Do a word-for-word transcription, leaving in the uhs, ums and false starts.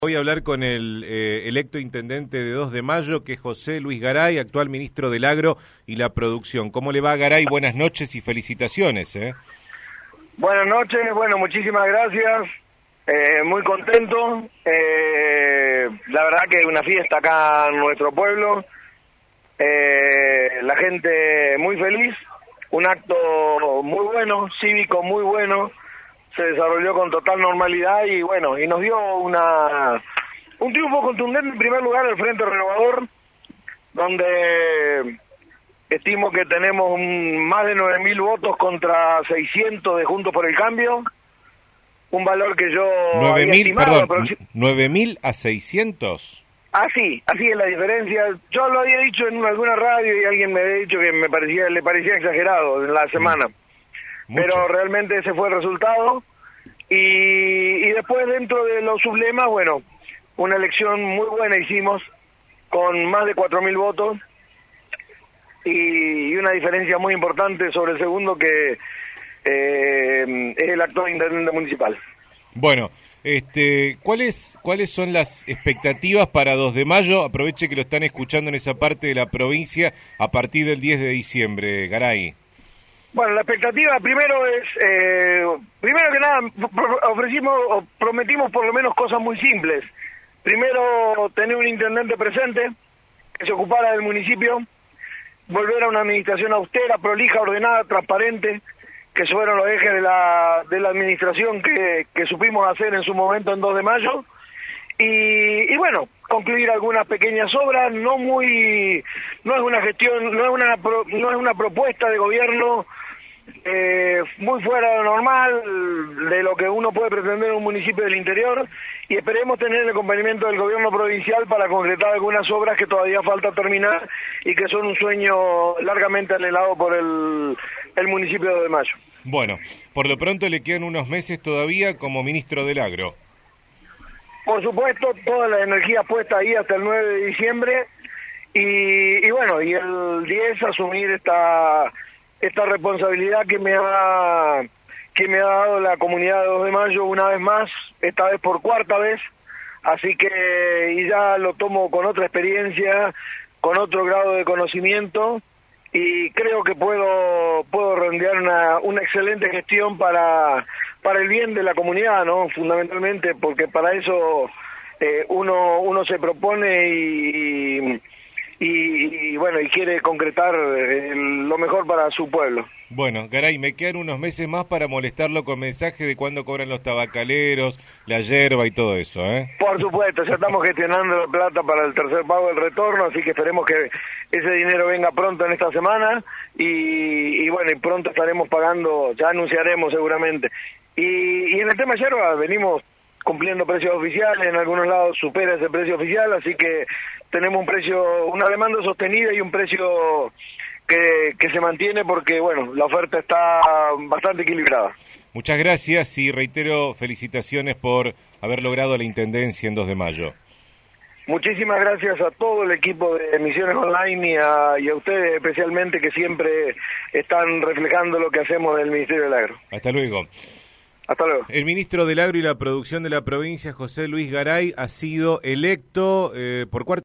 Voy a hablar con el eh, electo intendente de dos de mayo, que es José Luis Garay, actual ministro del Agro y la Producción. ¿Cómo le va, Garay? Buenas noches y felicitaciones. ¿eh? Buenas noches, bueno, muchísimas gracias, eh, muy contento. Eh, la verdad que es una fiesta acá en nuestro pueblo, eh, la gente muy feliz, un acto muy bueno, cívico muy bueno. Se desarrolló con total normalidad y bueno, y nos dio una un triunfo contundente en primer lugar el Frente Renovador, donde estimo que tenemos un, más de nueve mil votos contra seiscientos de Juntos por el Cambio, un valor que yo nueve había mil, estimado. perdón, nueve mil a seiscientos. Así, así es la diferencia. Yo lo había dicho en alguna radio y alguien me había dicho que me parecía le parecía exagerado en la semana. Mm. Mucho. Pero realmente ese fue el resultado. Y, y después dentro de los sublemas, bueno, una elección muy buena hicimos, con más de cuatro mil votos, y, y una diferencia muy importante sobre el segundo, que eh, es el actual intendente municipal. Bueno, este, ¿cuáles cuáles son las expectativas para dos de mayo? Aproveche que lo están escuchando en esa parte de la provincia a partir del diez de diciembre, Garay. Bueno, la expectativa primero es, eh, primero que nada, ofrecimos o prometimos por lo menos cosas muy simples. Primero, tener un intendente presente, que se ocupara del municipio, volver a una administración austera, prolija, ordenada, transparente, que fueron los ejes de la, de la administración que, que supimos hacer en su momento en dos de mayo. Y, y bueno, concluir algunas pequeñas obras, no muy, no es una gestión, no es una, pro, no es una propuesta de gobierno eh, muy fuera de lo normal, de lo que uno puede pretender en un municipio del interior, y esperemos tener el acompañamiento del gobierno provincial para concretar algunas obras que todavía falta terminar y que son un sueño largamente anhelado por el, el municipio de dos de mayo. Bueno, por lo pronto le quedan unos meses todavía como ministro del Agro. Por supuesto, toda la energía puesta ahí hasta el nueve de diciembre y, y bueno, y el diez asumir esta esta responsabilidad que me ha que me ha dado la comunidad de dos de mayo una vez más, esta vez por cuarta vez, así que y ya lo tomo con otra experiencia, con otro grado de conocimiento y creo que puedo puedo rendir una una excelente gestión para para el bien de la comunidad, ¿no? Fundamentalmente, porque para eso eh, uno uno se propone y, y, y bueno, y quiere concretar eh, lo mejor para su pueblo. Bueno, Garay, me quedan unos meses más para molestarlo con mensajes de cuándo cobran los tabacaleros, la yerba y todo eso, ¿eh? Por supuesto, ya estamos gestionando la plata para el tercer pago del retorno, así que esperemos que ese dinero venga pronto en esta semana y, y bueno, y pronto estaremos pagando, ya anunciaremos seguramente. Y, y en el tema yerba venimos cumpliendo precios oficiales, en algunos lados supera ese precio oficial, así que tenemos un precio, una demanda sostenida y un precio que, que se mantiene porque, bueno, la oferta está bastante equilibrada. Muchas gracias y reitero felicitaciones por haber logrado la intendencia en dos de mayo. Muchísimas gracias a todo el equipo de Emisiones Online y a, y a ustedes especialmente, que siempre están reflejando lo que hacemos del Ministerio del Agro. Hasta luego. Hasta luego. El ministro del Agro y la Producción de la provincia, José Luis Garay, ha sido electo eh, por cuarta